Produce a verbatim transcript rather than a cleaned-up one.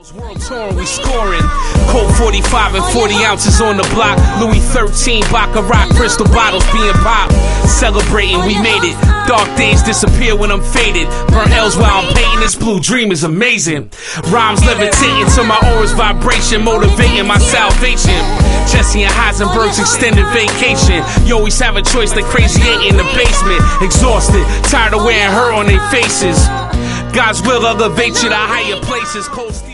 World touring, we scoring. Colt forty-five and forty ounces on the block. Louis thirteen, Baccarat, crystal bottles being popped. Celebrating, we made it. Dark days disappear when I'm faded. Burnt L's while I'm painting this blue dream is amazing. Rhymes levitating to my aura's vibration, motivating my salvation. Jesse and Heisenberg's extended vacation. You always have a choice like Crazy Eight in the basement. Exhausted, tired of wearing her on their faces. God's will elevate you to higher places. Cold Steel